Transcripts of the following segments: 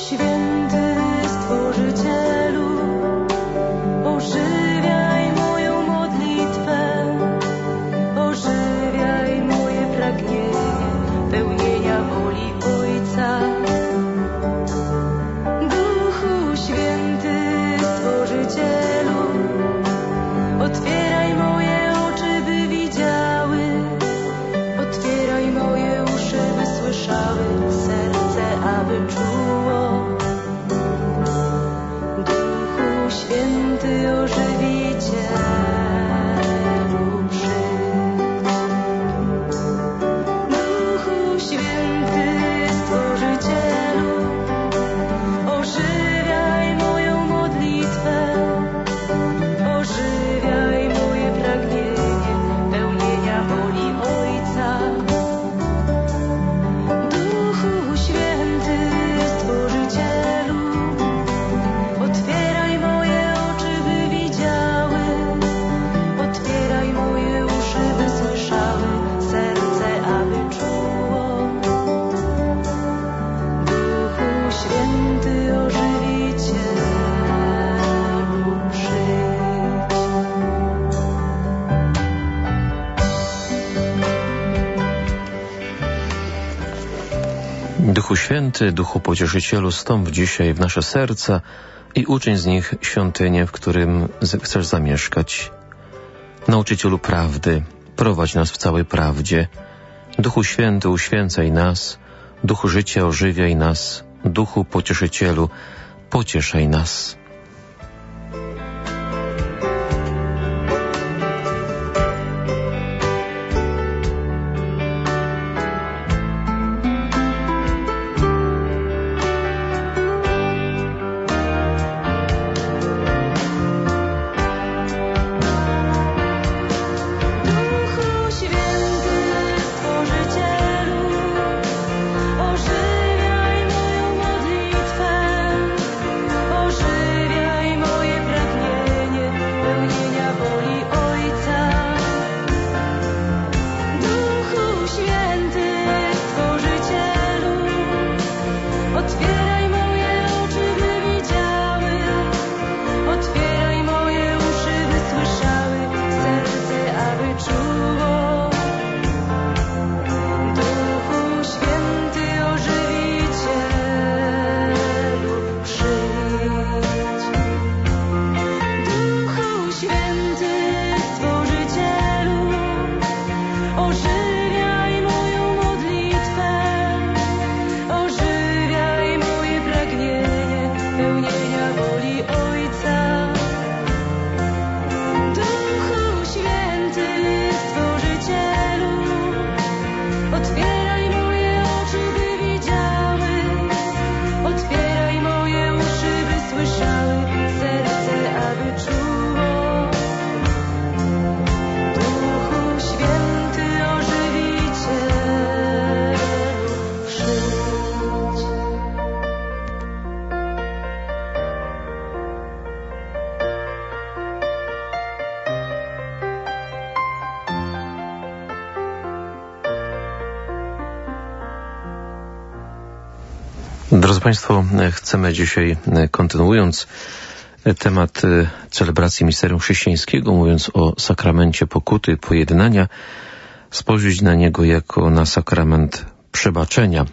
Duchu Święty, Duchu Pocieszycielu, wstąp dzisiaj w nasze serca i uczyń z nich świątynię, w którym chcesz zamieszkać. Nauczycielu prawdy, prowadź nas w całej prawdzie. Duchu Święty, uświęcaj nas. Duchu życia, ożywiaj nas. Duchu Pocieszycielu, pocieszaj nas. Drodzy Państwo, chcemy dzisiaj, kontynuując temat celebracji misterium chrześcijańskiego, mówiąc o sakramencie pokuty, pojednania, spojrzeć na niego jako na sakrament przebaczenia.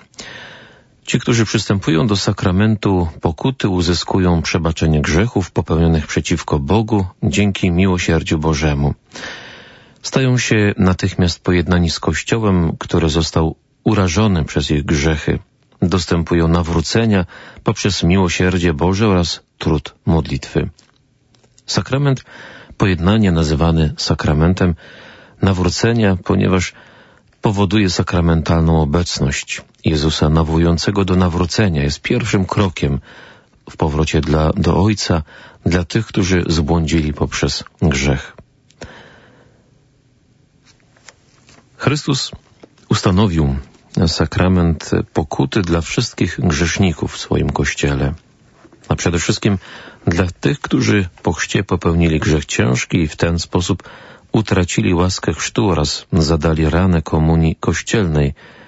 Ci, którzy przystępują do sakramentu pokuty, uzyskują przebaczenie grzechów popełnionych przeciwko Bogu dzięki miłosierdziu Bożemu. Stają się natychmiast pojednani z Kościołem, który został urażony przez ich grzechy. Dostępują nawrócenia poprzez miłosierdzie Boże oraz trud modlitwy. Sakrament pojednania, nazywany sakramentem nawrócenia, ponieważ powoduje sakramentalną obecność Jezusa nawołującego do nawrócenia, jest pierwszym krokiem w powrocie do Ojca dla tych, którzy zbłądzili poprzez grzech. Chrystus ustanowił sakrament pokuty dla wszystkich grzeszników w swoim Kościele, a przede wszystkim dla tych, którzy po chrzcie popełnili grzech ciężki i w ten sposób utracili łaskę chrztu oraz zadali ranę komunii kościelnej,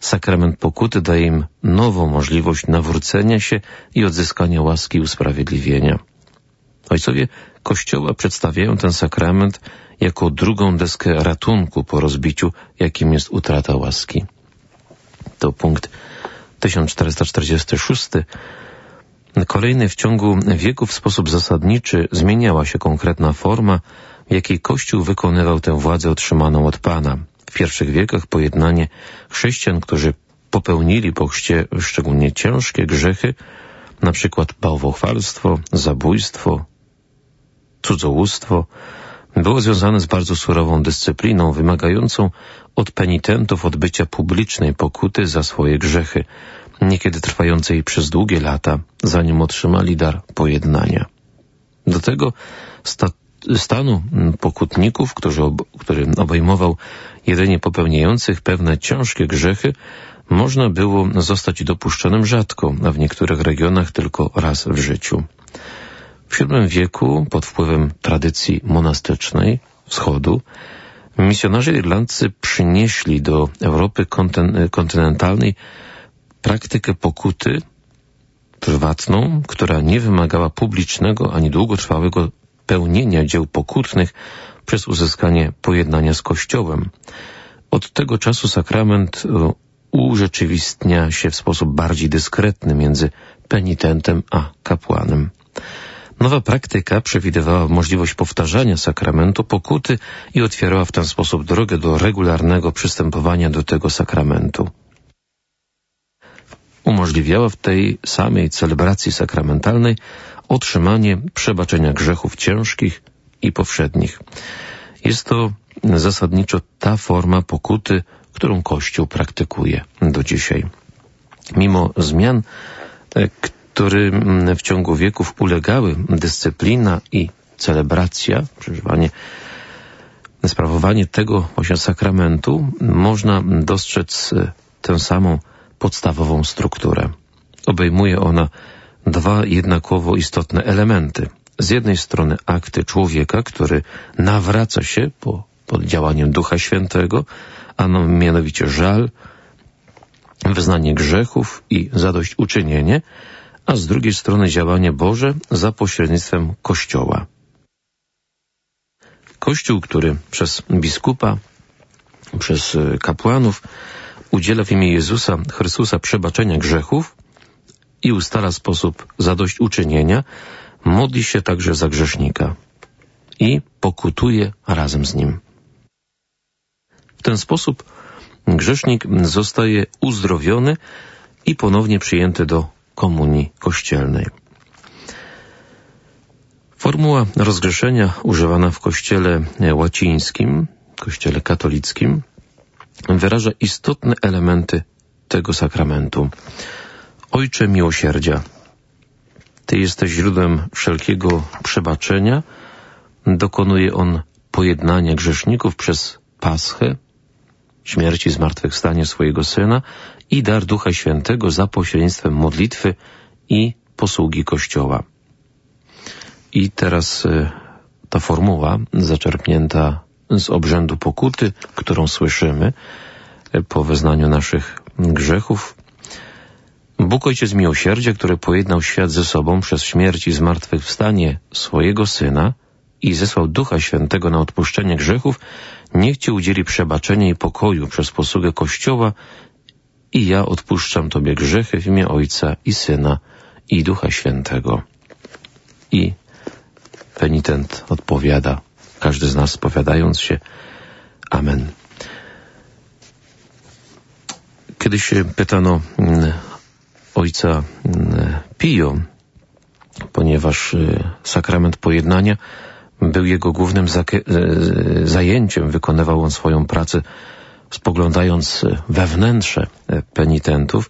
Sakrament pokuty daje im nową możliwość nawrócenia się i odzyskania łaski i usprawiedliwienia. Ojcowie Kościoła przedstawiają ten sakrament jako drugą deskę ratunku po rozbiciu, jakim jest utrata łaski. To punkt 1446. Kolejny w ciągu wieków w sposób zasadniczy zmieniała się konkretna forma, w jakiej Kościół wykonywał tę władzę otrzymaną od Pana. W pierwszych wiekach pojednanie chrześcijan, którzy popełnili po chrzcie szczególnie ciężkie grzechy, na przykład bałwochwalstwo, zabójstwo, cudzołóstwo, było związane z bardzo surową dyscypliną wymagającą od penitentów odbycia publicznej pokuty za swoje grzechy, niekiedy trwającej przez długie lata, zanim otrzymali dar pojednania. Do tego stanu pokutników, który obejmował jedynie popełniających pewne ciężkie grzechy, można było zostać dopuszczonym rzadko, a w niektórych regionach tylko raz w życiu. W VII wieku, pod wpływem tradycji monastycznej wschodu, misjonarze irlandzcy przynieśli do Europy kontynentalnej praktykę pokuty prywatną, która nie wymagała publicznego ani długotrwałego pełnienia dzieł pokutnych przez uzyskanie pojednania z Kościołem. Od tego czasu sakrament urzeczywistnia się w sposób bardziej dyskretny między penitentem a kapłanem. Nowa praktyka przewidywała możliwość powtarzania sakramentu pokuty i otwierała w ten sposób drogę do regularnego przystępowania do tego sakramentu. Umożliwiała w tej samej celebracji sakramentalnej otrzymanie przebaczenia grzechów ciężkich i powszednich. Jest to zasadniczo ta forma pokuty, którą Kościół praktykuje do dzisiaj. Mimo zmian, którym w ciągu wieków ulegały dyscyplina i celebracja, sprawowanie tego właśnie sakramentu, można dostrzec tę samą podstawową strukturę. Obejmuje ona dwa jednakowo istotne elementy. Z jednej strony akty człowieka, który nawraca się pod działaniem Ducha Świętego, a mianowicie żal, wyznanie grzechów i zadośćuczynienie, a z drugiej strony działanie Boże za pośrednictwem Kościoła. Kościół, który przez biskupa, przez kapłanów udziela w imię Jezusa Chrystusa przebaczenia grzechów i ustala sposób zadośćuczynienia, modli się także za grzesznika i pokutuje razem z nim. W ten sposób grzesznik zostaje uzdrowiony i ponownie przyjęty do komunii kościelnej. Formuła rozgrzeszenia używana w kościele łacińskim, kościele katolickim, wyraża istotne elementy tego sakramentu. Ojcze miłosierdzia, Ty jesteś źródłem wszelkiego przebaczenia. Dokonuje on pojednania grzeszników przez Paschę, śmierć i zmartwychwstanie swojego Syna i dar Ducha Świętego za pośrednictwem modlitwy i posługi Kościoła. I teraz ta formuła zaczerpnięta z obrzędu pokuty, którą słyszymy po wyznaniu naszych grzechów. Bóg Ojciec miłosierdzia, który pojednał świat ze sobą przez śmierć i zmartwychwstanie swojego Syna i zesłał Ducha Świętego na odpuszczenie grzechów, niech Ci udzieli przebaczenia i pokoju przez posługę Kościoła i ja odpuszczam Tobie grzechy w imię Ojca i Syna i Ducha Świętego. I penitent odpowiada, każdy z nas spowiadając się, Amen. Kiedyś pytano ojca Pio, ponieważ sakrament pojednania był jego głównym zajęciem, wykonywał on swoją pracę spoglądając we wnętrze penitentów.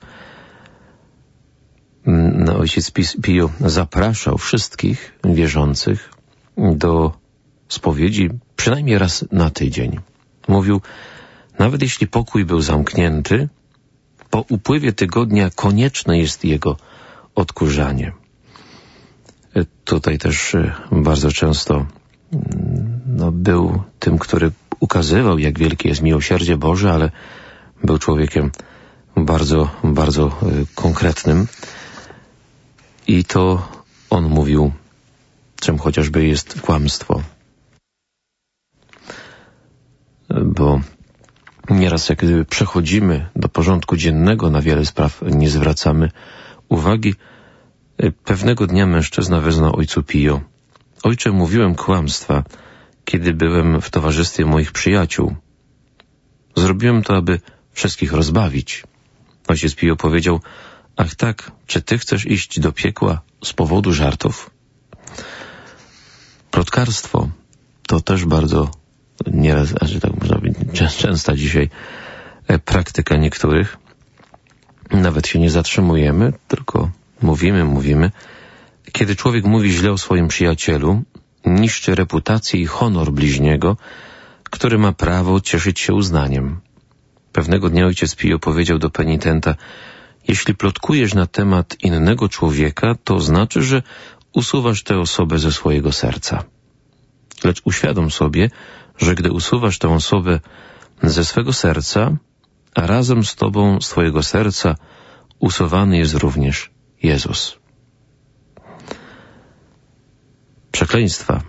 Ojciec Pio zapraszał wszystkich wierzących do spowiedzi przynajmniej raz na tydzień. Mówił, nawet jeśli pokój był zamknięty, po upływie tygodnia konieczne jest jego odkurzanie. Tutaj też bardzo często był tym, który ukazywał, jak wielkie jest miłosierdzie Boże, ale był człowiekiem bardzo, bardzo konkretnym. I to on mówił, czym chociażby jest kłamstwo. Bo nieraz jak gdyby przechodzimy do porządku dziennego, na wiele spraw nie zwracamy uwagi. Pewnego dnia mężczyzna wezwał ojcu Pio: ojcze, mówiłem kłamstwa, kiedy byłem w towarzystwie moich przyjaciół. Zrobiłem to, aby wszystkich rozbawić. Ojciec Pio powiedział: ach tak, czy ty chcesz iść do piekła z powodu żartów? Plotkarstwo to też bardzo nieraz, tak można powiedzieć, częsta dzisiaj praktyka niektórych. Nawet się nie zatrzymujemy, tylko mówimy. Kiedy człowiek mówi źle o swoim przyjacielu, niszczy reputację i honor bliźniego, który ma prawo cieszyć się uznaniem. Pewnego dnia ojciec Pio powiedział do penitenta: jeśli plotkujesz na temat innego człowieka, to znaczy, że usuwasz tę osobę ze swojego serca. Lecz uświadom sobie, że gdy usuwasz tę osobę ze swego serca, a razem z tobą z twojego serca usuwany jest również Jezus. Przekleństwa.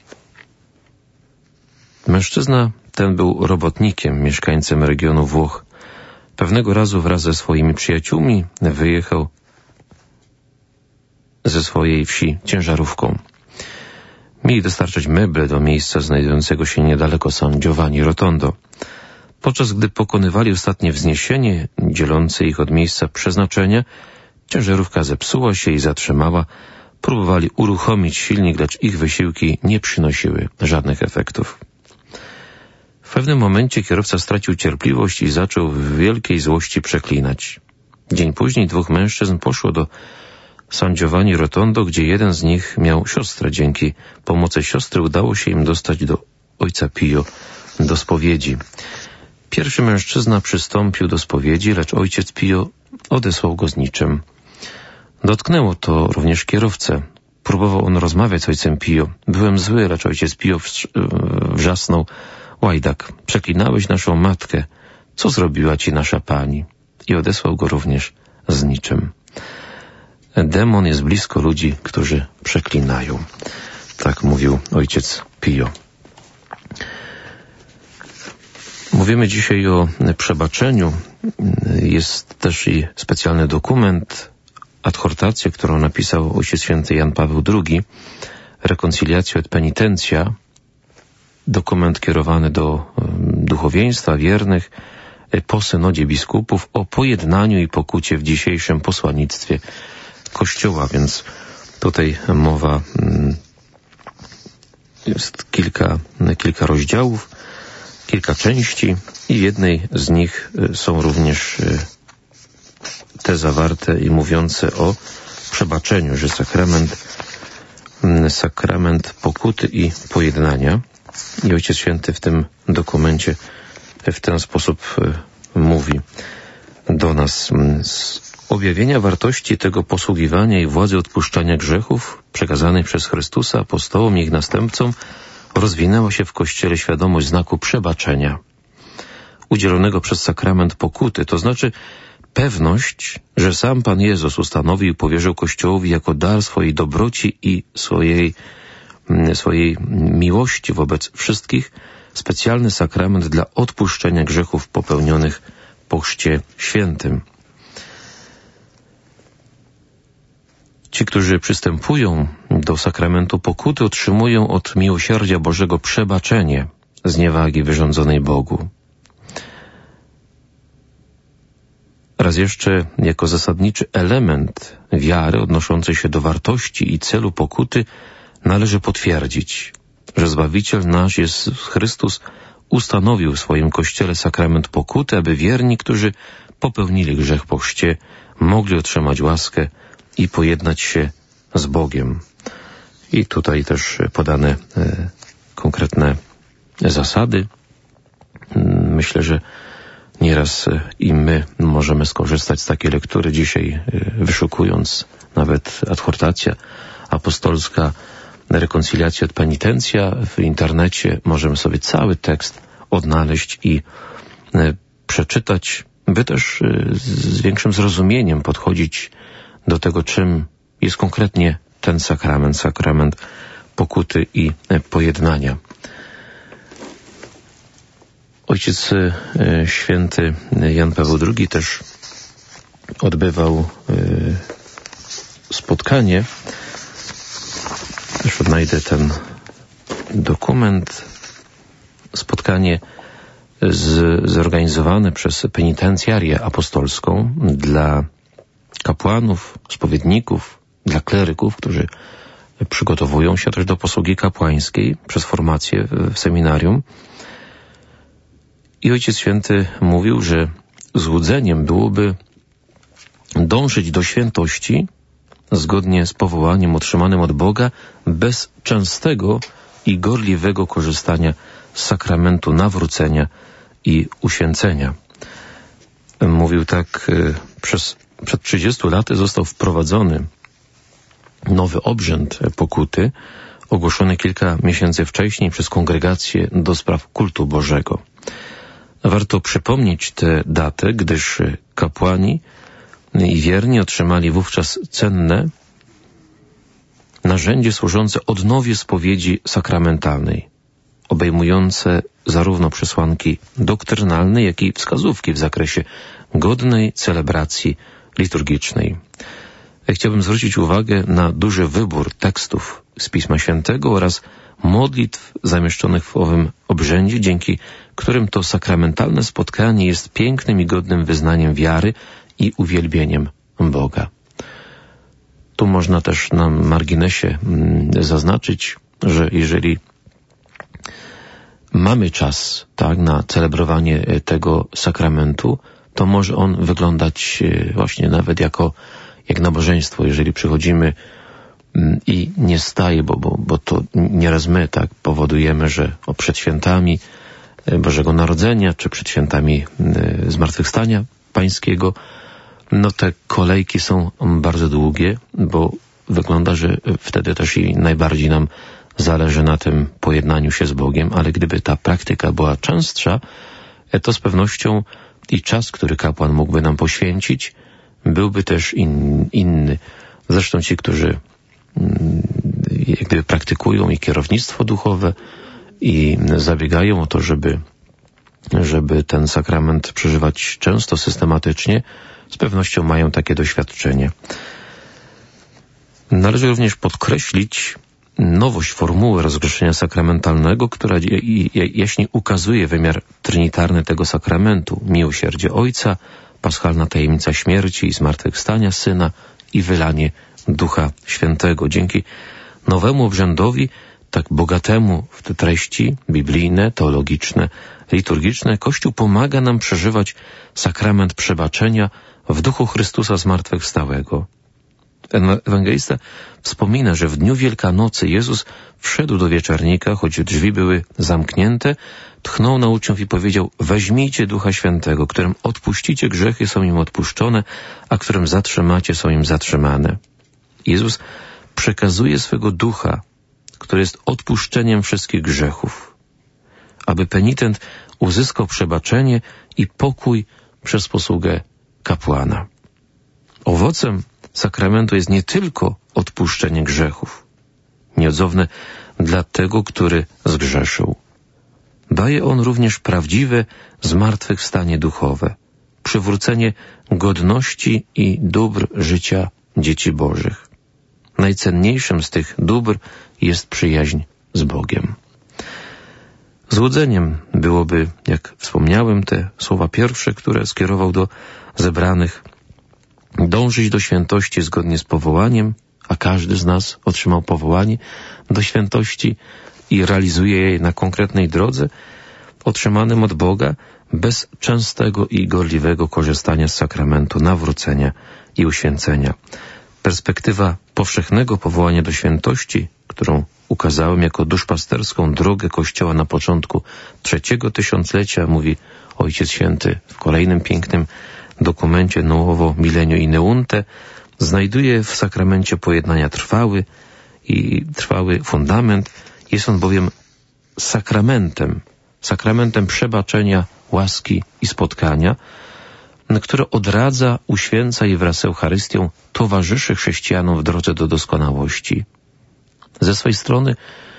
Mężczyzna ten był robotnikiem, mieszkańcem regionu Włoch. Pewnego razu wraz ze swoimi przyjaciółmi wyjechał ze swojej wsi ciężarówką. Mieli dostarczać meble do miejsca znajdującego się niedaleko San Giovanni Rotondo. Podczas gdy pokonywali ostatnie wzniesienie dzielące ich od miejsca przeznaczenia, ciężarówka zepsuła się i zatrzymała. Próbowali uruchomić silnik, lecz ich wysiłki nie przynosiły żadnych efektów. W pewnym momencie kierowca stracił cierpliwość i zaczął w wielkiej złości przeklinać. Dzień później dwóch mężczyzn poszło do San Giovanni Rotondo, gdzie jeden z nich miał siostrę. Dzięki pomocy siostry udało się im dostać do ojca Pio do spowiedzi. Pierwszy mężczyzna przystąpił do spowiedzi, lecz ojciec Pio odesłał go z niczym. Dotknęło to również kierowcę. Próbował on rozmawiać z ojcem Pio. Byłem zły, lecz ojciec Pio wrzasnął: łajdak, przeklinałeś naszą matkę. Co zrobiła ci nasza pani? I odesłał go również z niczym. Demon jest blisko ludzi, którzy przeklinają. Tak mówił ojciec Pio. Mówimy dzisiaj o przebaczeniu. Jest też i specjalny dokument, adhortację, którą napisał ojciec święty Jan Paweł II, Reconciliatio et Penitentia, dokument kierowany do duchowieństwa wiernych po synodzie biskupów o pojednaniu i pokucie w dzisiejszym posłannictwie Kościoła, więc tutaj mowa jest kilka rozdziałów, kilka części i w jednej z nich są również te zawarte i mówiące o przebaczeniu, że sakrament pokuty i pojednania. I Ojciec Święty w tym dokumencie w ten sposób mówi do nas: z objawienia wartości tego posługiwania i władzy odpuszczania grzechów przekazanej przez Chrystusa apostołom i ich następcom rozwinęła się w Kościele świadomość znaku przebaczenia udzielonego przez sakrament pokuty, to znaczy pewność, że sam Pan Jezus ustanowił i powierzył Kościołowi jako dar swojej dobroci i swojej miłości wobec wszystkich specjalny sakrament dla odpuszczenia grzechów popełnionych po Chrzcie Świętym. Ci, którzy przystępują do sakramentu pokuty, otrzymują od miłosierdzia Bożego przebaczenie zniewagi wyrządzonej Bogu. Raz jeszcze, jako zasadniczy element wiary odnoszący się do wartości i celu pokuty, należy potwierdzić, że Zbawiciel nasz Jezus Chrystus ustanowił w swoim Kościele sakrament pokuty, aby wierni, którzy popełnili grzech po chrzcie, mogli otrzymać łaskę i pojednać się z Bogiem. I tutaj też podane konkretne zasady. Myślę, że nieraz i my możemy skorzystać z takiej lektury dzisiaj, wyszukując nawet adhortacja apostolska Reconciliatio et Penitentia w internecie. Możemy sobie cały tekst odnaleźć i przeczytać by też z większym zrozumieniem podchodzić do tego, czym jest konkretnie ten sakrament, sakrament pokuty i pojednania. Ojciec Święty Jan Paweł II też odbywał spotkanie. Już odnajdę ten dokument. Spotkanie zorganizowane przez penitencjarię apostolską dla kapłanów, spowiedników, dla kleryków, którzy przygotowują się też do posługi kapłańskiej przez formację w seminarium. I Ojciec Święty mówił, że złudzeniem byłoby dążyć do świętości zgodnie z powołaniem otrzymanym od Boga bez częstego i gorliwego korzystania z sakramentu nawrócenia i uświęcenia. Mówił tak, przed 30 laty został wprowadzony nowy obrzęd pokuty, ogłoszony kilka miesięcy wcześniej przez Kongregację do Spraw Kultu Bożego. Warto przypomnieć tę datę, gdyż kapłani i wierni otrzymali wówczas cenne narzędzie służące odnowie spowiedzi sakramentalnej, obejmujące zarówno przesłanki doktrynalne, jak i wskazówki w zakresie godnej celebracji liturgicznej. Chciałbym zwrócić uwagę na duży wybór tekstów z Pisma Świętego oraz modlitw zamieszczonych w owym obrzędzie, dzięki którym to sakramentalne spotkanie jest pięknym i godnym wyznaniem wiary i uwielbieniem Boga. Tu można też na marginesie zaznaczyć, że jeżeli mamy czas na celebrowanie tego sakramentu, to może on wyglądać właśnie nawet jak nabożeństwo. Jeżeli przychodzimy i nie staje, bo to nieraz my powodujemy, że przed świętami Bożego Narodzenia, czy przed świętami Zmartwychwstania Pańskiego, te kolejki są bardzo długie, bo wygląda, że wtedy też i najbardziej nam zależy na tym pojednaniu się z Bogiem, ale gdyby ta praktyka była częstsza, to z pewnością i czas, który kapłan mógłby nam poświęcić, byłby też inny. Zresztą ci, którzy jak gdyby praktykują i kierownictwo duchowe i zabiegają o to, żeby ten sakrament przeżywać często, systematycznie, z pewnością mają takie doświadczenie. Należy również podkreślić nowość formuły rozgrzeszenia sakramentalnego, która jaśniej ukazuje wymiar trinitarny tego sakramentu. Miłosierdzie Ojca, paschalna tajemnica śmierci i zmartwychwstania Syna i wylanie Ducha Świętego. Dzięki nowemu obrzędowi, tak bogatemu w te treści biblijne, teologiczne, liturgiczne, Kościół pomaga nam przeżywać sakrament przebaczenia w duchu Chrystusa zmartwychwstałego. Ewangelista wspomina, że w dniu Wielkanocy Jezus wszedł do wieczornika, choć drzwi były zamknięte, tchnął na uczniów i powiedział: weźmijcie Ducha Świętego, którym odpuścicie grzechy, są im odpuszczone, a którym zatrzymacie, są im zatrzymane. Jezus przekazuje swego Ducha, który jest odpuszczeniem wszystkich grzechów, aby penitent uzyskał przebaczenie i pokój przez posługę kapłana. Owocem sakramentu jest nie tylko odpuszczenie grzechów, nieodzowne dla tego, który zgrzeszył. Daje on również prawdziwe zmartwychwstanie duchowe, przywrócenie godności i dóbr życia dzieci Bożych. Najcenniejszym z tych dóbr jest przyjaźń z Bogiem. Złudzeniem byłoby, jak wspomniałem, te słowa pierwsze, które skierował do zebranych: dążyć do świętości zgodnie z powołaniem, a każdy z nas otrzymał powołanie do świętości i realizuje je na konkretnej drodze, otrzymanym od Boga, bez częstego i gorliwego korzystania z sakramentu nawrócenia i uświęcenia. Perspektywa powszechnego powołania do świętości, którą ukazałem jako duszpasterską drogę Kościoła na początku 3. tysiąclecia, mówi Ojciec Święty w kolejnym pięknym dokumencie Nuovo Millennio in Eunte, znajduje w sakramencie pojednania trwały fundament. Jest on bowiem sakramentem przebaczenia, łaski i spotkania, które odradza, uświęca i wraz z Eucharystią towarzyszy chrześcijanom w drodze do doskonałości. Ze swej strony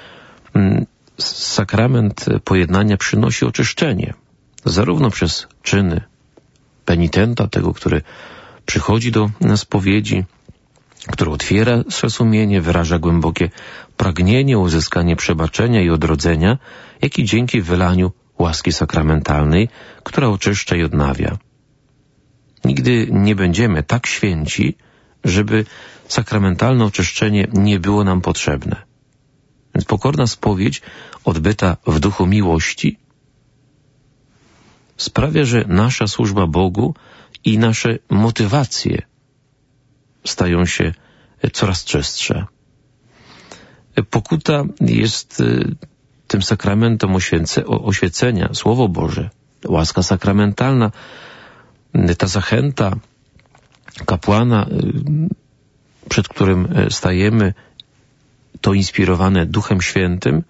sakrament pojednania przynosi oczyszczenie, zarówno przez czyny penitenta, tego, który przychodzi do spowiedzi, który otwiera swe sumienie, wyraża głębokie pragnienie o uzyskanie przebaczenia i odrodzenia, jak i dzięki wylaniu łaski sakramentalnej, która oczyszcza i odnawia. Nigdy nie będziemy tak święci, żeby sakramentalne oczyszczenie nie było nam potrzebne. Więc pokorna spowiedź, odbyta w duchu miłości, sprawia, że nasza służba Bogu i nasze motywacje stają się coraz czystsze. Pokuta jest tym sakramentem oświecenia, Słowo Boże, łaska sakramentalna, ta zachęta kapłana, przed którym stajemy, to inspirowane Duchem Świętym.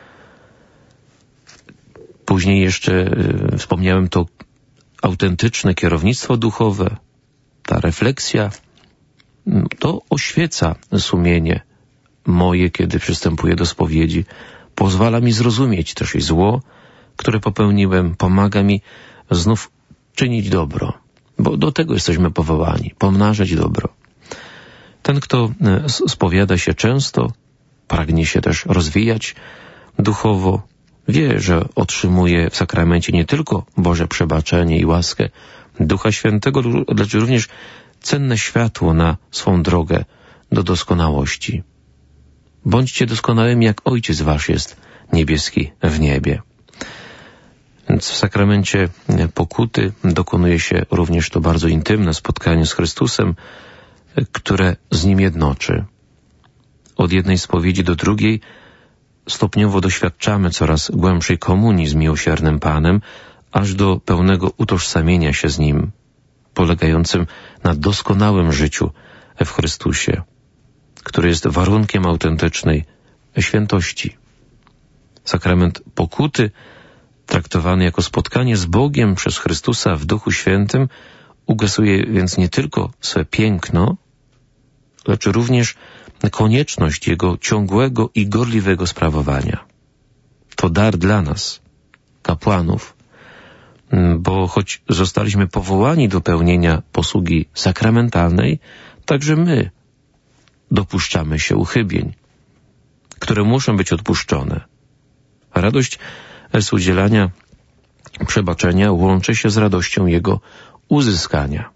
Później jeszcze wspomniałem to autentyczne kierownictwo duchowe, ta refleksja, to oświeca sumienie moje, kiedy przystępuję do spowiedzi. Pozwala mi zrozumieć też i zło, które popełniłem, pomaga mi znów czynić dobro, bo do tego jesteśmy powołani, pomnażać dobro. Ten, kto spowiada się często, pragnie się też rozwijać duchowo, wie, że otrzymuje w sakramencie nie tylko Boże przebaczenie i łaskę Ducha Świętego, lecz również cenne światło na swą drogę do doskonałości. Bądźcie doskonałymi, jak Ojciec wasz jest niebieski w niebie. Więc w sakramencie pokuty dokonuje się również to bardzo intymne spotkanie z Chrystusem, które z Nim jednoczy. Od jednej spowiedzi do drugiej stopniowo doświadczamy coraz głębszej komunii z miłosiernym Panem, aż do pełnego utożsamienia się z Nim, polegającym na doskonałym życiu w Chrystusie, który jest warunkiem autentycznej świętości. Sakrament pokuty, traktowany jako spotkanie z Bogiem przez Chrystusa w Duchu Świętym, ugasuje więc nie tylko swe piękno, lecz również konieczność jego ciągłego i gorliwego sprawowania. To dar dla nas, kapłanów, bo choć zostaliśmy powołani do pełnienia posługi sakramentalnej, także my dopuszczamy się uchybień, które muszą być odpuszczone. Radość z udzielania przebaczenia łączy się z radością jego uzyskania.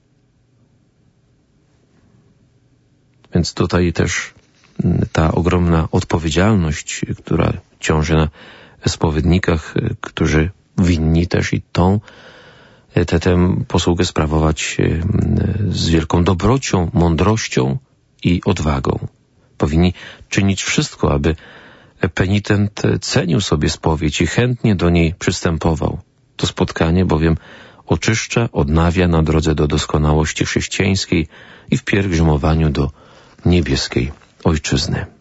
Więc tutaj też ta ogromna odpowiedzialność, która ciąży na spowiednikach, którzy winni też i tę posługę sprawować z wielką dobrocią, mądrością i odwagą. Powinni czynić wszystko, aby penitent cenił sobie spowiedź i chętnie do niej przystępował. To spotkanie bowiem oczyszcza, odnawia na drodze do doskonałości chrześcijańskiej i w pielgrzymowaniu do niebieskiej Ojczyzny.